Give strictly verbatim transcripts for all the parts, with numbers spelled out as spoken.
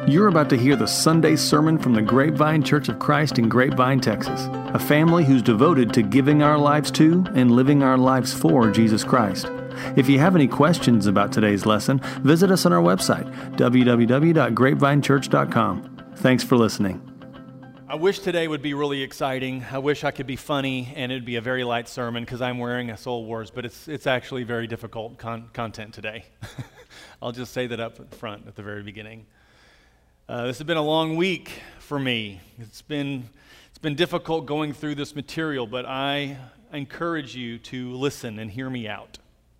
You're about to hear the Sunday sermon from the Grapevine Church of Christ in Grapevine, Texas, a family who's devoted to giving our lives to and living our lives for Jesus Christ. If you have any questions about today's lesson, visit us on our website, w w w dot grapevine church dot com. Thanks for listening. I wish today would be really exciting. I wish I could be funny and it'd be a very light sermon because I'm wearing a Soul Wars, but it's it's actually very difficult con- content today. I'll just say that up front at the very beginning. Uh, this has been a long week for me. It's been it's been difficult going through this material, but I encourage you to listen and hear me out.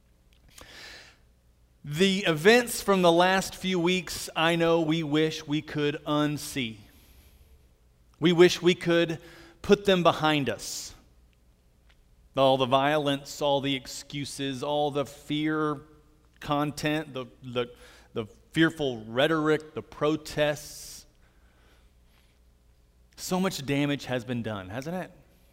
The events from the last few weeks, I know we wish we could unsee. We wish we could put them behind us. All the violence, all the excuses, all the fear content, the the the fearful rhetoric, the protests. So much damage has been done, hasn't it?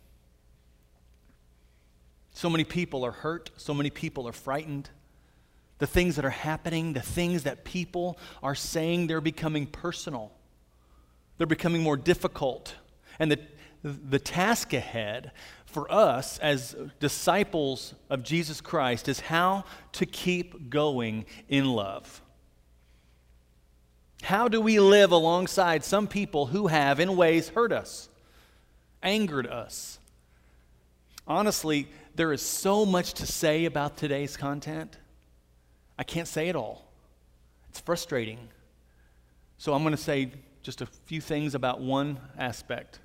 So many people are hurt. So many people are frightened. The things that are happening, the things that people are saying, they're becoming personal. They're becoming more difficult. And the, the task ahead for us as disciples of Jesus Christ is how to keep going in love. How do we live alongside some people who have, in ways, hurt us, angered us? Honestly, there is so much to say about today's content. I can't say it all. It's frustrating. So I'm going to say just a few things about one aspect.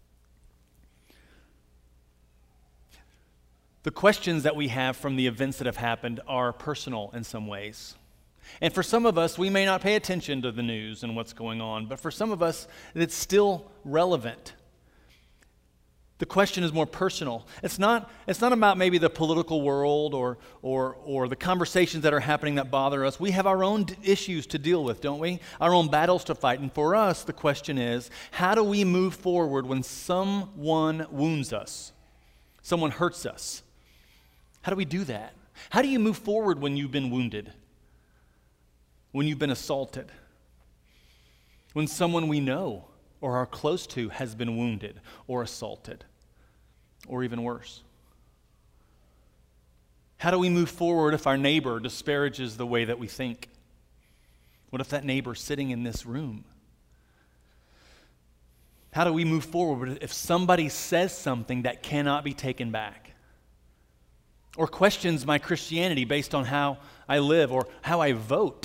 The questions that we have from the events that have happened are personal in some ways. And for some of us, we may not pay attention to the news and what's going on, but for some of us, it's still relevant. The question is more personal. It's not, it's not about maybe the political world or, or, or the conversations that are happening that bother us. We have our own d- issues to deal with, don't we? Our own battles to fight. And for us, the question is, how do we move forward when someone wounds us? Someone hurts us? How do we do that? How do you move forward when you've been wounded? When you've been assaulted? When someone we know or are close to has been wounded or assaulted? Or even worse. How do we move forward if our neighbor disparages the way that we think? What if that neighbor's sitting in this room? How do we move forward if somebody says something that cannot be taken back? Or questions my Christianity based on how I live or how I vote?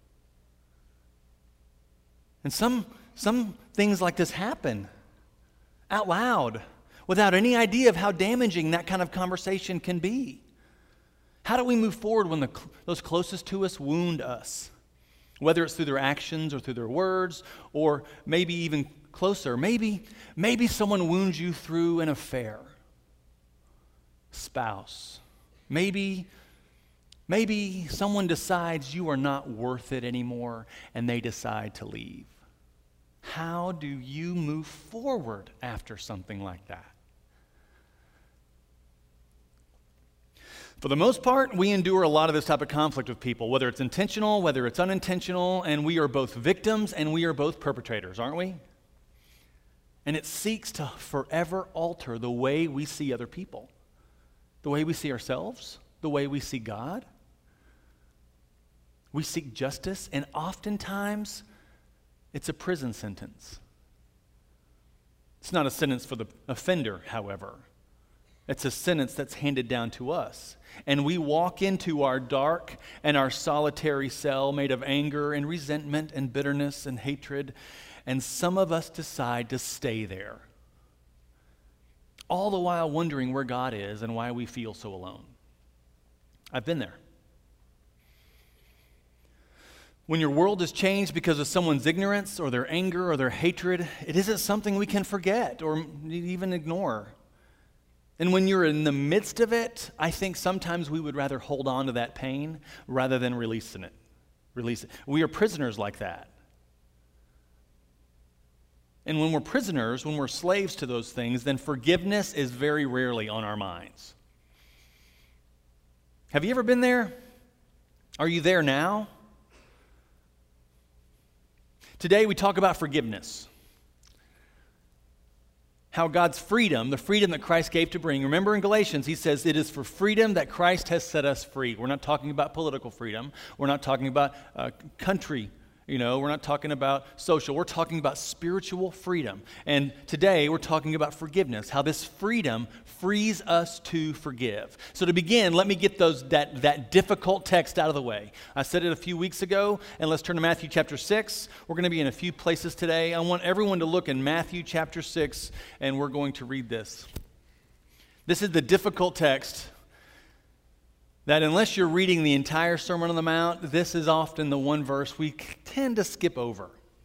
And some, some things like this happen out loud, without any idea of how damaging that kind of conversation can be. How do we move forward when the, those closest to us wound us? Whether it's through their actions or through their words, or maybe even closer, maybe, maybe someone wounds you through an affair, spouse. Maybe, maybe someone decides you are not worth it anymore and they decide to leave. How do you move forward after something like that? For the most part, we endure a lot of this type of conflict with people, whether it's intentional, whether it's unintentional, and we are both victims and we are both perpetrators, aren't we? And it seeks to forever alter the way we see other people, the way we see ourselves, the way we see God. We seek justice, and oftentimes it's a prison sentence. It's not a sentence for the offender, however. It's a sentence that's handed down to us. And we walk into our dark and our solitary cell made of anger and resentment and bitterness and hatred, and some of us decide to stay there, all the while wondering where God is and why we feel so alone. I've been there. When your world is changed because of someone's ignorance or their anger or their hatred, it isn't something we can forget or even ignore. And when you're in the midst of it, I think sometimes we would rather hold on to that pain rather than releasing it. Release it. We are prisoners like that. And when we're prisoners, when we're slaves to those things, then forgiveness is very rarely on our minds. Have you ever been there? Are you there now? Today we talk about forgiveness. How God's freedom, the freedom that Christ gave to bring. Remember in Galatians, he says, it is for freedom that Christ has set us free. We're not talking about political freedom. We're not talking about uh, country, you know. We're not talking about social. We're talking about spiritual freedom. And today we're talking about forgiveness, how this freedom frees us to forgive. So to begin, let me get those that, that difficult text out of the way. I said it a few weeks ago, and let's turn to Matthew chapter six. We're going to be in a few places today. I want everyone to look in Matthew chapter six, and we're going to read this. This is the difficult text that unless you're reading the entire Sermon on the Mount, this is often the one verse we tend to skip over.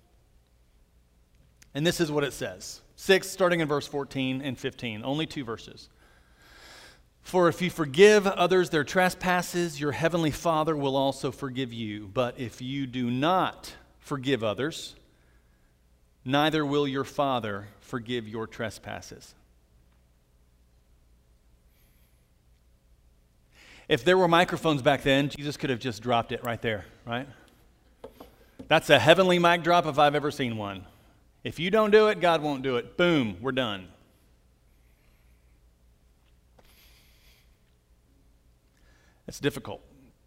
And this is what it says. six, starting in verse fourteen and fifteen, only two verses. For if you forgive others their trespasses, your heavenly Father will also forgive you. But if you do not forgive others, neither will your Father forgive your trespasses. If there were microphones back then, Jesus could have just dropped it right there, right? That's a heavenly mic drop if I've ever seen one. If you don't do it, God won't do it. Boom, we're done. It's difficult.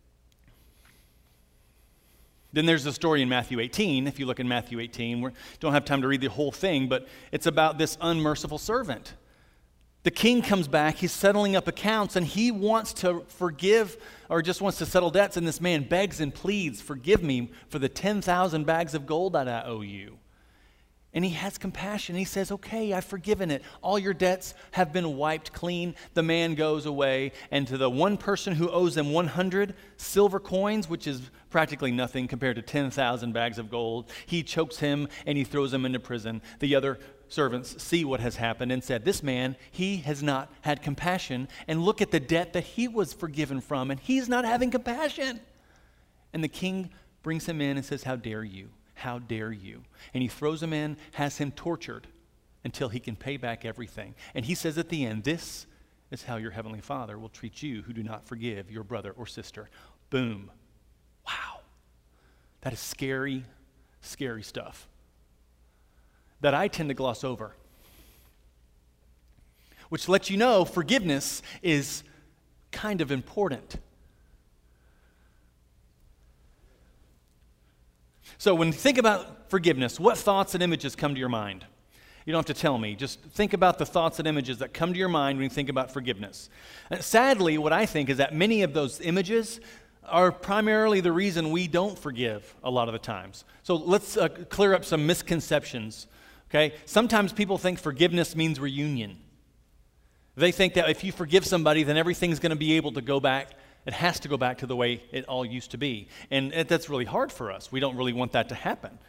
Then there's the story in Matthew eighteen. If you look in Matthew eighteen, we don't have time to read the whole thing, but it's about this unmerciful servant. The king comes back, he's settling up accounts, and he wants to forgive or just wants to settle debts, and this man begs and pleads, forgive me for the ten thousand bags of gold that I owe you. And he has compassion. He says, okay, I've forgiven it. All your debts have been wiped clean. The man goes away, and to the one person who owes him one hundred silver coins, which is practically nothing compared to ten thousand bags of gold, he chokes him and he throws him into prison. The other servants see what has happened and said, this man, he has not had compassion, and look at the debt that he was forgiven from, and he's not having compassion. And the king brings him in and says, how dare you? How dare you? And he throws him in, has him tortured until he can pay back everything. And he says at the end, this is how your heavenly Father will treat you who do not forgive your brother or sister. Boom. Wow. That is scary, scary stuff that I tend to gloss over, which lets you know forgiveness is kind of important. So when you think about forgiveness, what thoughts and images come to your mind? You don't have to tell me. Just think about the thoughts and images that come to your mind when you think about forgiveness. And sadly, what I think is that many of those images are primarily the reason we don't forgive a lot of the times. So let's uh, clear up some misconceptions. Okay? Sometimes people think forgiveness means reunion. They think that if you forgive somebody, then everything's going to be able to go back. It has to go back to the way it all used to be. And it, that's really hard for us. We don't really want that to happen.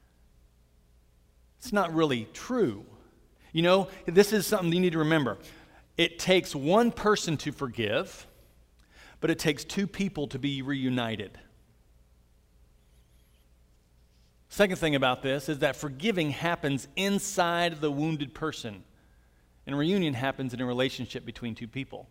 It's not really true. You know, this is something you need to remember. It takes one person to forgive, but it takes two people to be reunited. Second thing about this is that forgiving happens inside the wounded person, and reunion happens in a relationship between two people.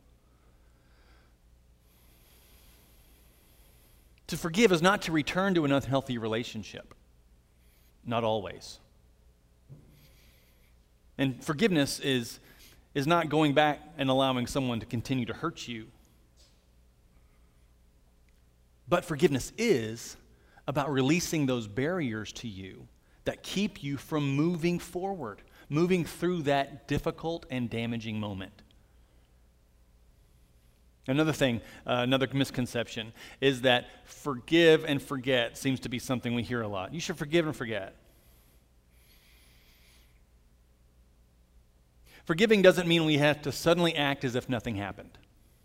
To forgive is not to return to an unhealthy relationship. Not always. And forgiveness is, is not going back and allowing someone to continue to hurt you. But forgiveness is about releasing those barriers to you that keep you from moving forward, moving through that difficult and damaging moment. Another thing, uh, another misconception is that forgive and forget seems to be something we hear a lot. You should forgive and forget. Forgiving doesn't mean we have to suddenly act as if nothing happened.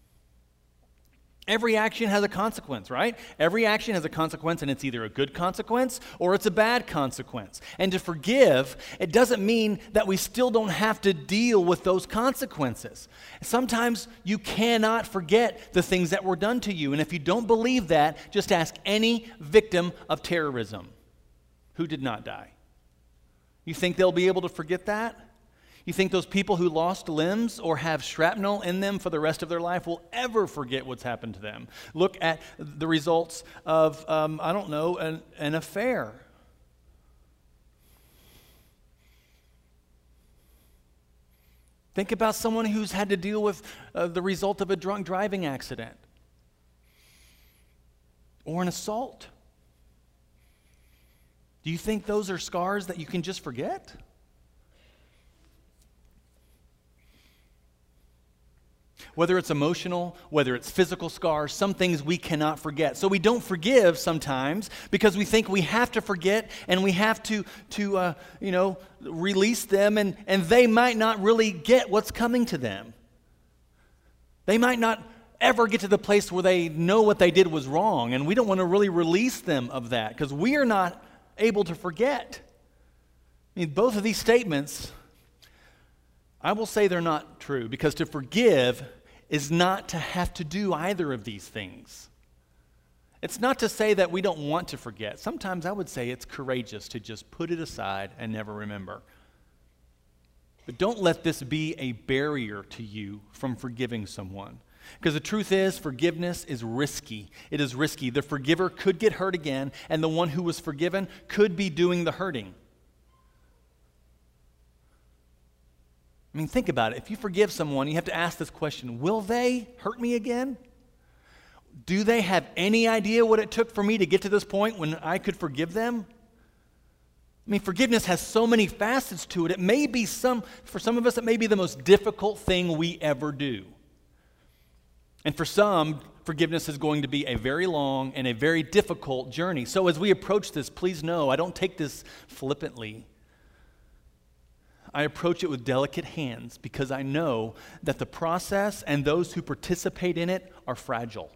Every action has a consequence, right? Every action has a consequence, and it's either a good consequence or it's a bad consequence. And to forgive, it doesn't mean that we still don't have to deal with those consequences. Sometimes you cannot forget the things that were done to you. And if you don't believe that, just ask any victim of terrorism who did not die. You think they'll be able to forget that? You think those people who lost limbs or have shrapnel in them for the rest of their life will ever forget what's happened to them? Look at the results of, um, I don't know, an, an affair. Think about someone who's had to deal with uh, the result of a drunk driving accident or an assault. Do you think those are scars that you can just forget? Whether it's emotional, whether it's physical scars, some things we cannot forget. So we don't forgive sometimes because we think we have to forget and we have to, to uh, you know, release them, and, and they might not really get what's coming to them. They might not ever get to the place where they know what they did was wrong, and we don't want to really release them of that because we are not able to forget. I mean, both of these statements, I will say they're not true, because to forgive is not to have to do either of these things. It's not to say that we don't want to forget. Sometimes I would say it's courageous to just put it aside and never remember. But don't let this be a barrier to you from forgiving someone. Because the truth is, forgiveness is risky. It is risky. The forgiver could get hurt again, and the one who was forgiven could be doing the hurting. I mean, think about it. If you forgive someone, you have to ask this question: will they hurt me again? Do they have any idea what it took for me to get to this point when I could forgive them? I mean, forgiveness has so many facets to it. It may be some, for some of us, it may be the most difficult thing we ever do. And for some, forgiveness is going to be a very long and a very difficult journey. So as we approach this, please know, I don't take this flippantly. I approach it with delicate hands because I know that the process and those who participate in it are fragile.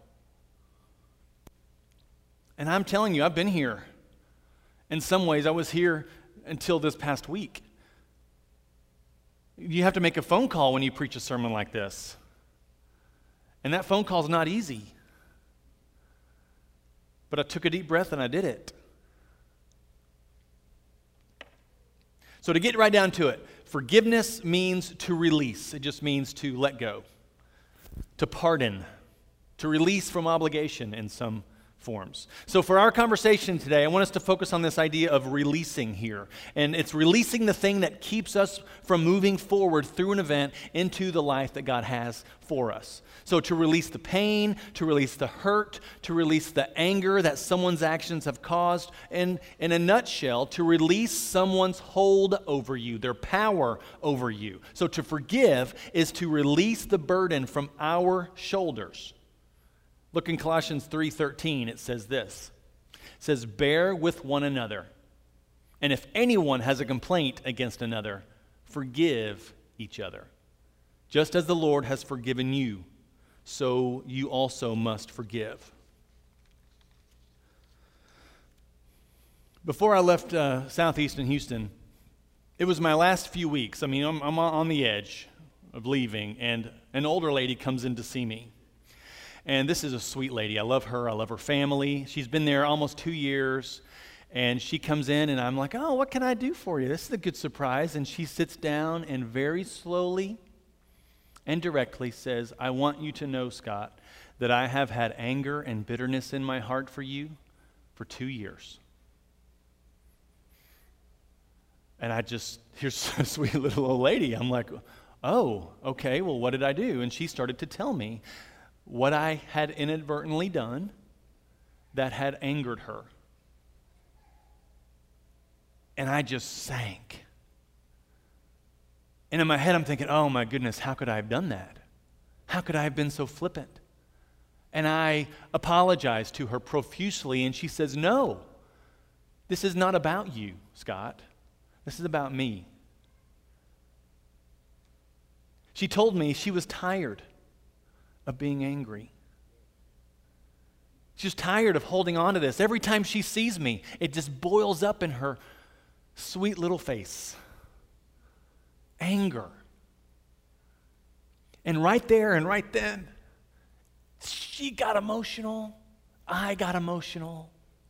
And I'm telling you, I've been here. In some ways, I was here until this past week. You have to make a phone call when you preach a sermon like this. And that phone call is not easy. But I took a deep breath and I did it. So to get right down to it, forgiveness means to release. It just means to let go, to pardon, to release from obligation in some forms. So for our conversation today, I want us to focus on this idea of releasing here. And it's releasing the thing that keeps us from moving forward through an event into the life that God has for us. So to release the pain, to release the hurt, to release the anger that someone's actions have caused, and in a nutshell, to release someone's hold over you, their power over you. So to forgive is to release the burden from our shoulders. Look in Colossians three thirteen, it says this. It says, bear with one another, and if anyone has a complaint against another, forgive each other. Just as the Lord has forgiven you, so you also must forgive. Before I left uh, Southeastern Houston, it was my last few weeks. I mean, I'm, I'm on the edge of leaving, and an older lady comes in to see me. And this is a sweet lady. I love her. I love her family. She's been there almost two years. And she comes in, and I'm like, oh, what can I do for you? This is a good surprise. And she sits down and very slowly and directly says, I want you to know, Scott, that I have had anger and bitterness in my heart for you for two years. And I just, here's a sweet little old lady. I'm like, oh, okay, well, what did I do? And she started to tell me what I had inadvertently done that had angered her. And I just sank. And in my head, I'm thinking, oh my goodness, how could I have done that? How could I have been so flippant? And I apologized to her profusely, and she says, no, this is not about you, Scott. This is about me. She told me she was tired of being angry. She's tired of holding on to this. Every time she sees me, it just boils up in her sweet little face. Anger. And right there and right then, she got emotional. I got emotional.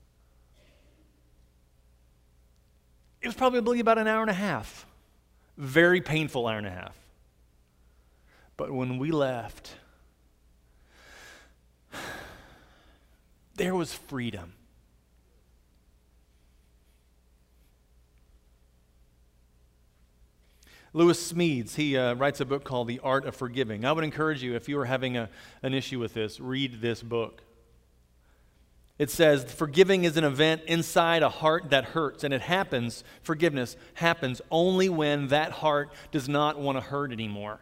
It was probably about an hour and a half. Very painful hour and a half. But when we left, there was freedom. Lewis Smedes, he uh, writes a book called The Art of Forgiving. I would encourage you, if you are having a, an issue with this, read this book. It says, forgiving is an event inside a heart that hurts, and it happens, forgiveness happens only when that heart does not want to hurt anymore.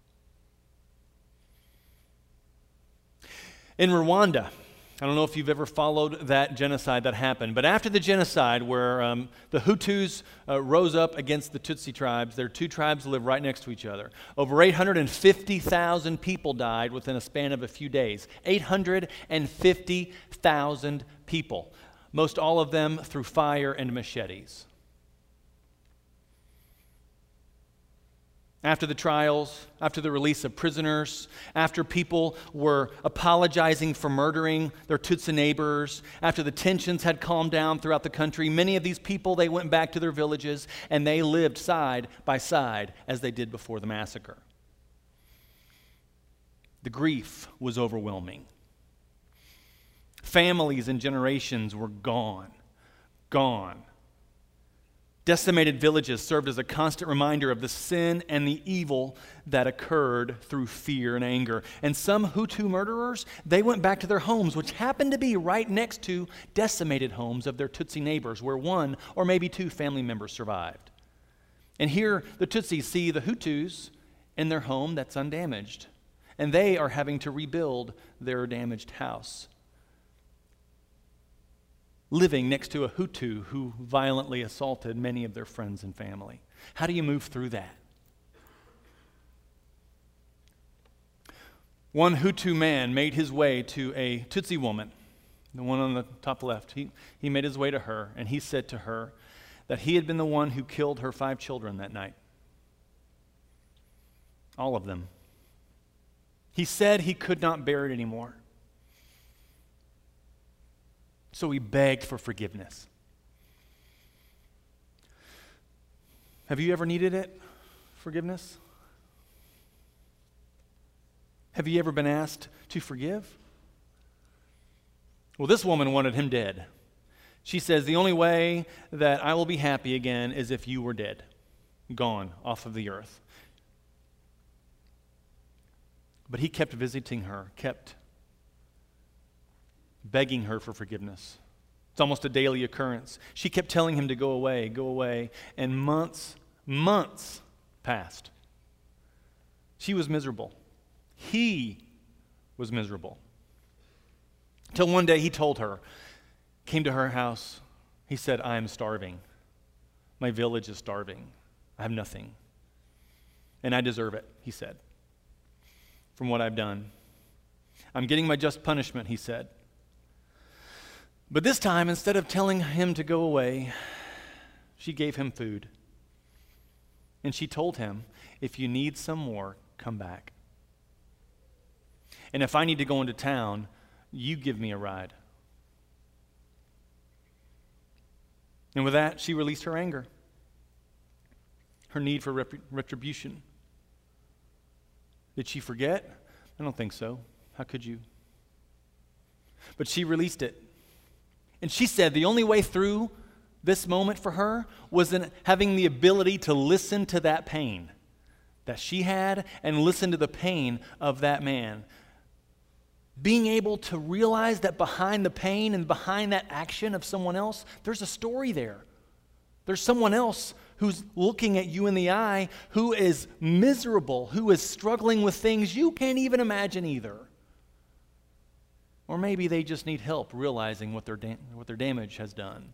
In Rwanda, I don't know if you've ever followed that genocide that happened, but after the genocide where um, the Hutus uh, rose up against the Tutsi tribes, their two tribes live right next to each other. Over eight hundred fifty thousand people died within a span of a few days. eight hundred fifty thousand people, most all of them through fire and machetes. After the trials, after the release of prisoners, after people were apologizing for murdering their Tutsi neighbors, after the tensions had calmed down throughout the country, many of these people, they went back to their villages and they lived side by side as they did before the massacre. The grief was overwhelming. Families and generations were gone, gone. Decimated villages served as a constant reminder of the sin and the evil that occurred through fear and anger. And some Hutu murderers, they went back to their homes, which happened to be right next to decimated homes of their Tutsi neighbors, where one or maybe two family members survived. And here the Tutsis see the Hutus in their home that's undamaged, and they are having to rebuild their damaged house, living next to a Hutu who violently assaulted many of their friends and family. How do you move through that? One Hutu man made his way to a Tutsi woman, the one on the top left. He, he made his way to her, and he said to her that he had been the one who killed her five children that night. All of them. He said he could not bear it anymore. So he begged for forgiveness. Have you ever needed it? Forgiveness? Have you ever been asked to forgive? Well, this woman wanted him dead. She says, the only way that I will be happy again is if you were dead, gone off of the earth. But he kept visiting her, kept begging her for forgiveness. It's almost a daily occurrence. She kept telling him to go away, go away, and months, months passed. She was miserable. He was miserable. Till one day he told her, came to her house, he said, I am starving. My village is starving. I have nothing. And I deserve it, he said, from what I've done. I'm getting my just punishment, he said. But this time, instead of telling him to go away, she gave him food. And she told him, if you need some more, come back. And if I need to go into town, you give me a ride. And with that, she released her anger, her need for rep- retribution. Did she forget? I don't think so. How could you? But she released it. And she said the only way through this moment for her was in having the ability to listen to that pain that she had and listen to the pain of that man. Being able to realize that behind the pain and behind that action of someone else, there's a story there. There's someone else who's looking at you in the eye, who is miserable, who is struggling with things you can't even imagine either. Or maybe they just need help realizing what their da- what their damage has done.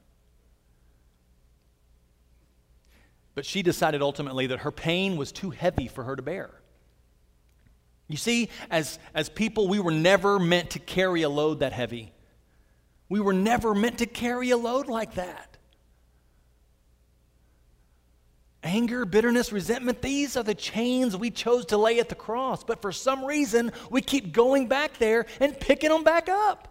But she decided ultimately that her pain was too heavy for her to bear. You see, as, as people, we were never meant to carry a load that heavy. We were never meant to carry a load like that. Anger, bitterness, resentment, these are the chains we chose to lay at the cross. But for some reason, we keep going back there and picking them back up.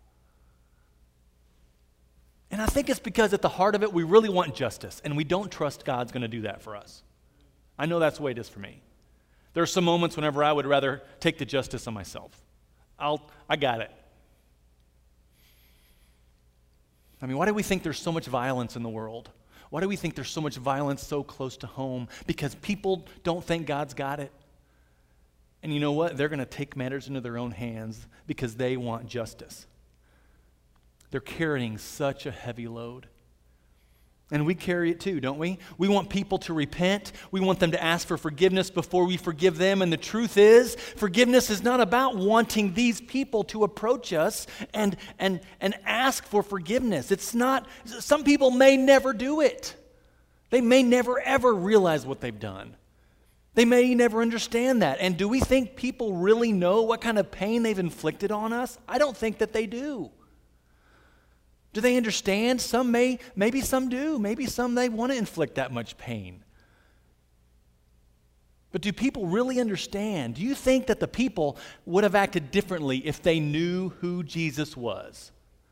And I think it's because at the heart of it, we really want justice, and we don't trust God's going to do that for us. I know that's the way it is for me. There are some moments whenever I would rather take the justice on myself. I'll, I got it. I mean, why do we think there's so much violence in the world? Why do we think there's so much violence so close to home? Because people don't think God's got it. And you know what? They're going to take matters into their own hands because they want justice. They're carrying such a heavy load. And we carry it too, don't we? We want people to repent. We want them to ask for forgiveness before we forgive them. And the truth is, forgiveness is not about wanting these people to approach us and, and, and ask for forgiveness. It's not, some people may never do it. They may never ever realize what they've done. They may never understand that. And do we think people really know what kind of pain they've inflicted on us? I don't think that they do. Do they understand? Some may, maybe some do. Maybe some they want to inflict that much pain. But do people really understand? Do you think that the people would have acted differently if they knew who Jesus was?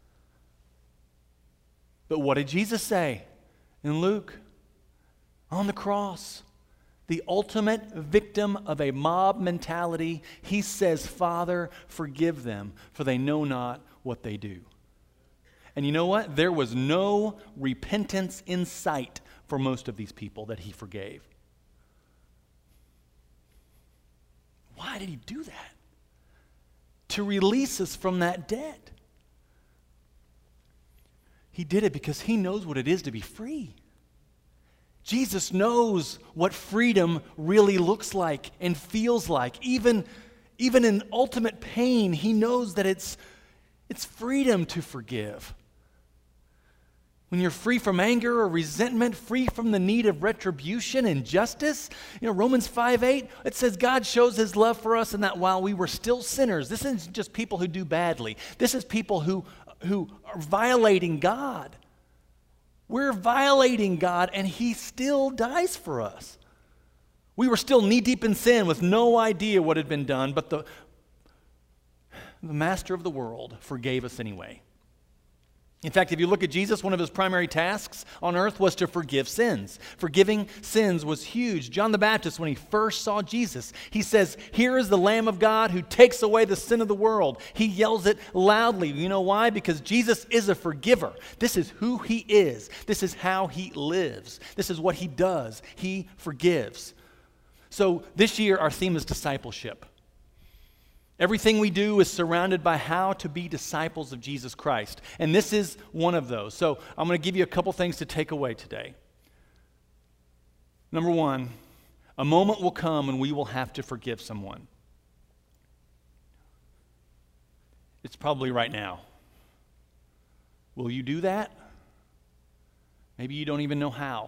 But what did Jesus say in Luke? On the cross, the ultimate victim of a mob mentality, he says, Father, forgive them, for they know not what they do. And you know what? There was no repentance in sight for most of these people that he forgave. Why did he do that? To release us from that debt. He did it because he knows what it is to be free. Jesus knows what freedom really looks like and feels like. Even, even in ultimate pain, he knows that it's, it's freedom to forgive. When you're free from anger or resentment, free from the need of retribution and justice. You know, Romans five eight, it says God shows his love for us in that while we were still sinners. This isn't just people who do badly. This is people who, who are violating God. We're violating God, and he still dies for us. We were still knee-deep in sin with no idea what had been done, but the, the master of the world forgave us anyway. In fact, if you look at Jesus, one of his primary tasks on earth was to forgive sins. Forgiving sins was huge. John the Baptist, when he first saw Jesus, he says, "Here is the Lamb of God who takes away the sin of the world." He yells it loudly. You know why? Because Jesus is a forgiver. This is who he is. This is how he lives. This is what he does. He forgives. So this year, our theme is discipleship. Everything we do is surrounded by how to be disciples of Jesus Christ. And this is one of those. So I'm going to give you a couple things to take away today. Number one, a moment will come when we will have to forgive someone. It's probably right now. Will you do that? Maybe you don't even know how.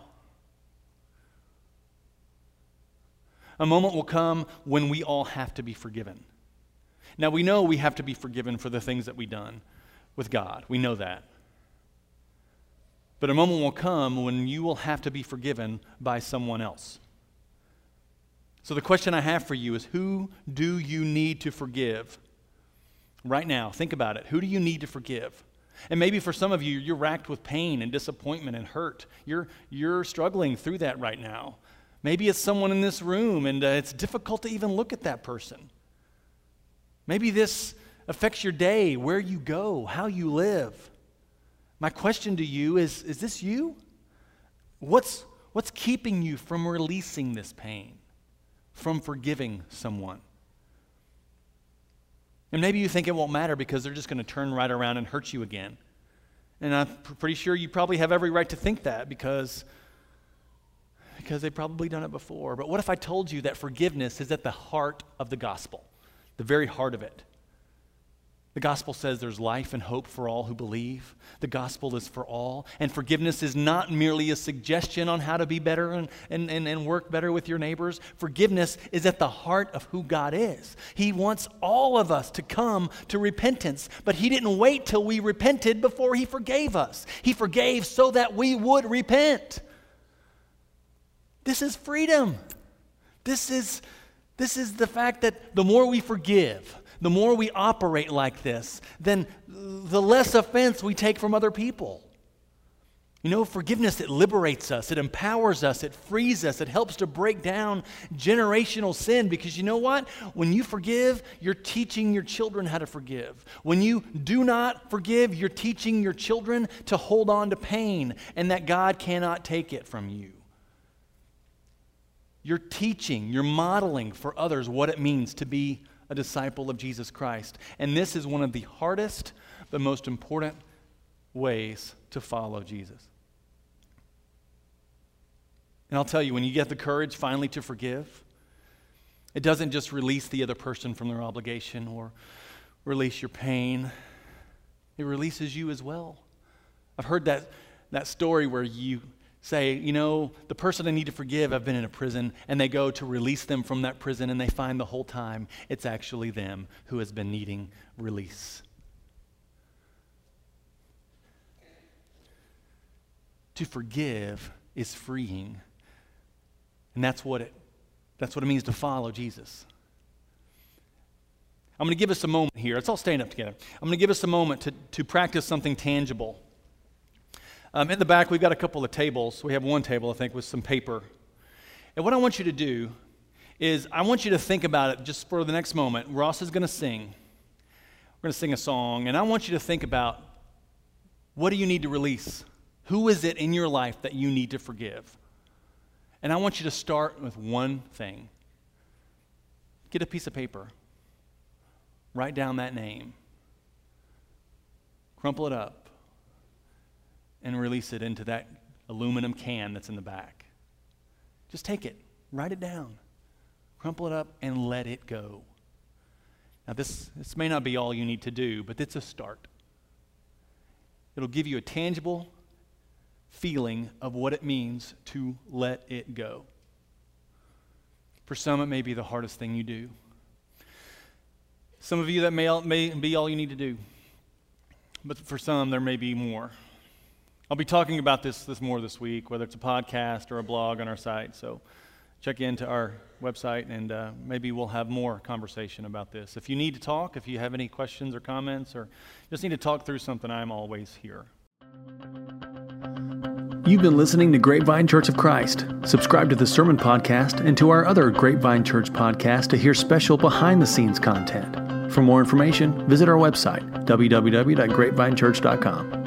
A moment will come when we all have to be forgiven. Now, we know we have to be forgiven for the things that we've done with God. We know that. But a moment will come when you will have to be forgiven by someone else. So the question I have for you is, who do you need to forgive? Right now, think about it. Who do you need to forgive? And maybe for some of you, you're racked with pain and disappointment and hurt. You're, you're struggling through that right now. Maybe it's someone in this room, and uh, it's difficult to even look at that person. Maybe this affects your day, where you go, how you live. My question to you is, is this you? What's, what's keeping you from releasing this pain, from forgiving someone? And maybe you think it won't matter because they're just going to turn right around and hurt you again. And I'm pretty sure you probably have every right to think that because, because they've probably done it before. But what if I told you that forgiveness is at the heart of the gospel? The very heart of it. The gospel says there's life and hope for all who believe. The gospel is for all. And forgiveness is not merely a suggestion on how to be better and, and, and, and work better with your neighbors. Forgiveness is at the heart of who God is. He wants all of us to come to repentance, but he didn't wait till we repented before he forgave us. He forgave so that we would repent. This is freedom. This is... This is the fact that the more we forgive, the more we operate like this, then the less offense we take from other people. You know, forgiveness, it liberates us, it empowers us, it frees us, it helps to break down generational sin, because you know what? When you forgive, you're teaching your children how to forgive. When you do not forgive, you're teaching your children to hold on to pain and that God cannot take it from you. You're teaching, you're modeling for others what it means to be a disciple of Jesus Christ. And this is one of the hardest but most important ways to follow Jesus. And I'll tell you, when you get the courage finally to forgive, it doesn't just release the other person from their obligation or release your pain. It releases you as well. I've heard that, that story where you say, you know, the person I need to forgive, I've been in a prison, and they go to release them from that prison, and they find the whole time it's actually them who has been needing release. To forgive is freeing. And that's what it that's what it means to follow Jesus. I'm going to give us a moment here. Let's all stand up together. I'm going to give us a moment to, to practice something tangible. Um, in the back, we've got a couple of tables. We have one table, I think, with some paper. And what I want you to do is I want you to think about it just for the next moment. Ross is going to sing. We're going to sing a song. And I want you to think about, what do you need to release? Who is it in your life that you need to forgive? And I want you to start with one thing. Get a piece of paper. Write down that name. Crumple it up. And release it into that aluminum can that's in the back. Just take it. Write it down. Crumple it up and let it go. Now this, this may not be all you need to do, but it's a start. It'll give you a tangible feeling of what it means to let it go. For some, it may be the hardest thing you do. Some of you, that may, may be all you need to do. But for some, there may be more. I'll be talking about this, this more this week, whether it's a podcast or a blog on our site. So check into our website, and uh, maybe we'll have more conversation about this. If you need to talk, if you have any questions or comments, or just need to talk through something, I'm always here. You've been listening to Grapevine Church of Christ. Subscribe to the Sermon Podcast and to our other Grapevine Church podcast to hear special behind-the-scenes content. For more information, visit our website, w w w dot grapevine church dot com.